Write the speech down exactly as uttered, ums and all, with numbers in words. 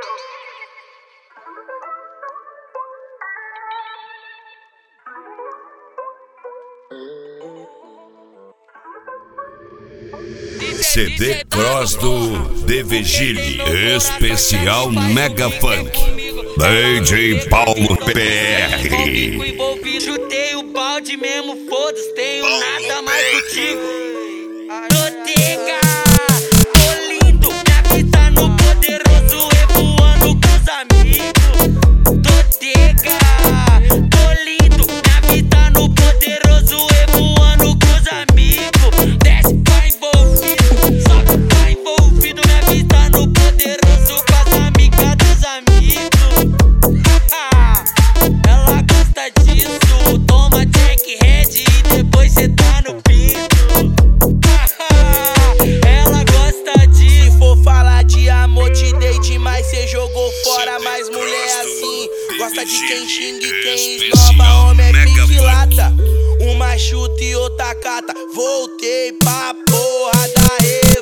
C D Cross do De Vigile, especial Mega Funk, D J Paulo P R. Chutei o balde mesmo, foda-se, tenho nada mais contigo. Totega, tô lindo, minha vida no poderoso, revoando com os amigos. Totega, tô lindo, minha vida no poderoso, revoando com os amigos. Desce pra envolvido, sobe pra envolvido, minha vida no poderoso, com as amigas dos amigos. Ela gosta disso, toma Jack Red e depois cê tá no pinto. Ela gosta disso. Se for falar de amor, te dei demais, cê jogou fora, mas mulher assim gosta de quem xinga e quem esnoba, homem é pique-lata. Uma chuta e outra cata, voltei pra porra da rede.